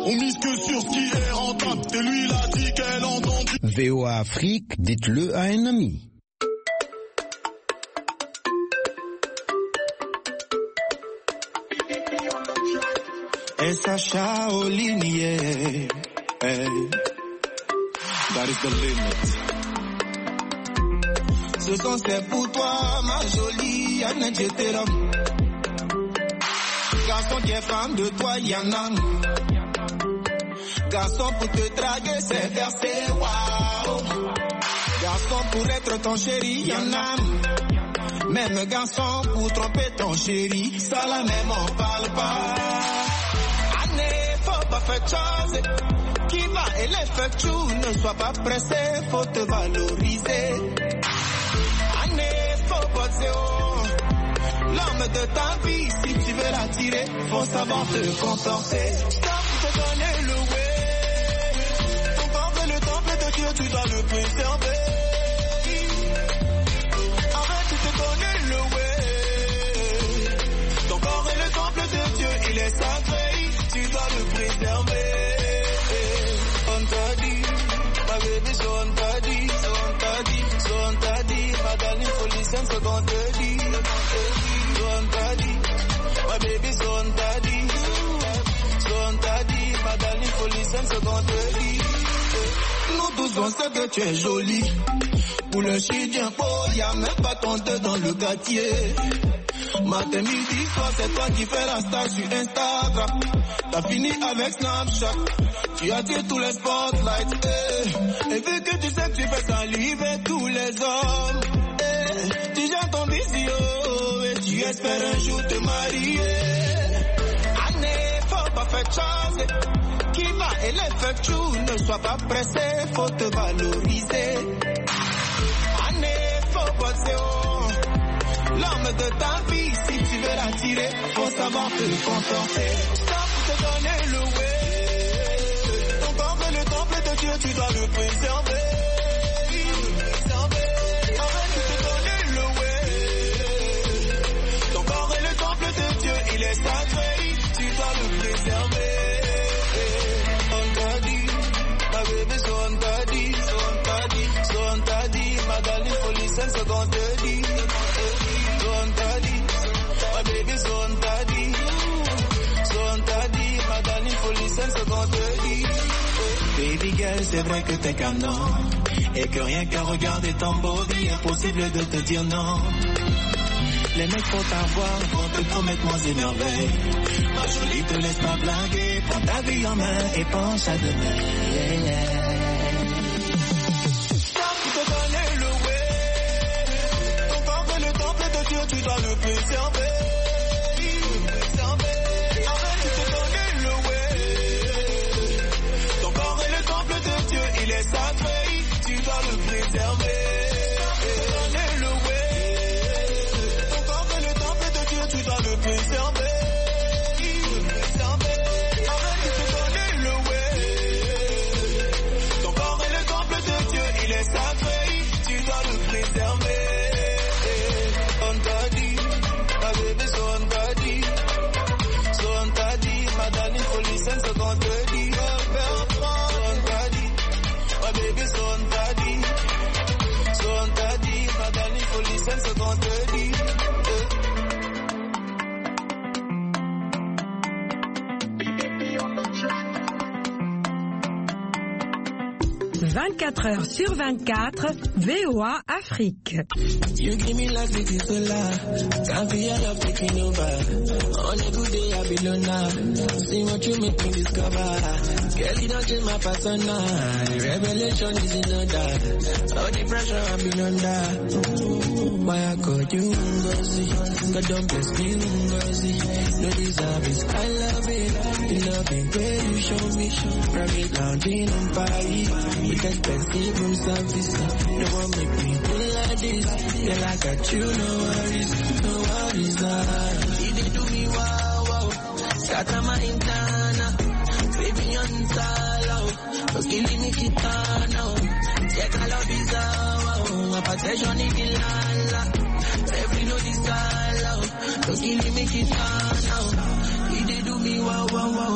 On mise que sur ce qui est rentable. Et lui, il a dit qu'elle a entendu. VOA Afrique, dites-le à un ami. Et sa Shaolin, yeah. Hey. That is the limit. Ce son c'est pour toi, ma jolie Anna Jetera. Garçon qui est fan de toi, Yana. Garçon pour te draguer, c'est versé, waouh. Garçon pour être ton chéri, Yana. Même garçon pour tromper ton chéri, ça la même on parle pas. Année, faut pas faire chose. Qui va et l'effectue, ne sois pas pressé, faut te valoriser. Année, faut bosser haut. L'homme de ta vie, si tu veux l'attirer, faut savoir te comporter. Stop, te donner le way. Ton corps est le temple de Dieu, tu dois le préserver. Arrête de te donner le way. Ton corps est le temple de Dieu, il est sacré, tu dois le préserver. On t'a dit, ma baby, so on t'a dit, so on t'a dit, so on t'a dit, ma darling, faut listen, so on te dit, so on t'a dit, ma baby, so on t'a dit, so on t'a dit, ma darling, faut listen, so on te dit. Nous tous on sait que tu es jolie. Pour le chien pauvre, y'a même pas ton deux dans le quartier. Matin, midi, soir, c'est toi qui fais la star sur Instagram. T'as fini avec Snapchat. Tu attires tous les spotlights. Et vu que tu sais que tu fais saliver tous les hommes. Tu gères ton visio et tu espères un jour te marier. Année, faut pas faire chance. Qui va et l'effectue, ne sois pas pressé, faut te valoriser. Année, faut bosser haut. L'homme de ta vie, si tu veux l'attirer, faut savoir te comporter. Stop pour te donner le way. Ton corps est le temple de Dieu, tu dois le préserver. Arrête de te donner le way. Ton corps est le temple de Dieu, il est sacré, tu dois le préserver. On t'a dit, ma bébé, so on t'a dit, so on t'a dit, so on t'a dit, ma darling, faut listen, so on te dit. So on t'a dit, ma baby, so on t'a dit, so on t'a dit, ma darling, faut listen, so on te dit. Baby girl, c'est vrai que t'es canon, et que rien qu'à regarder ton body, impossible de te dire non. Les mecs faut t'avoir, vont te promettre moins émerveille. Ma jolie, te laisse pas blaguer, prends ta vie en main et pense à demain. Tu dois le préserver. Arrête de te donner le way. Ton corps est le temple de Dieu, il est sacré, tu dois le préserver. Donner le way. Ton corps est le temple de Dieu, tu dois le préserver. Arrête de te donner le way. Ton corps est le temple de Dieu, il est sacré, tu dois le préserver. On t'a dit, ma baby, so on t'a dit, so on t'a dit, ma darling, faut listen, so on te dit, so on t'a dit, ma baby, so on t'a dit, so on t'a dit, ma darling, faut listen, so on te dit. 24 heures sur 24, VOA Afrique. You give me life, it is so loud. Can't feel your love taking over. On a good day, I be loner. See what you make me discover. Girl, you don't change my persona. Revelation is in order. All the pressure I've been under. Why I called you Ngozi? God don't bless me Ngozi. No deserve it, I love it. The loving way you show me. Private lounging on Paris. With expensive room service. No one make me feel like this. Girl, I got you, no worries. No worries, you did do me wow, wow. Scatter my internal. Baby, on solo. No killing me, kitano. Check all of this out. My possession is ilala. Every no this all. No killing me, kitano. You did do me wow, wow, wow.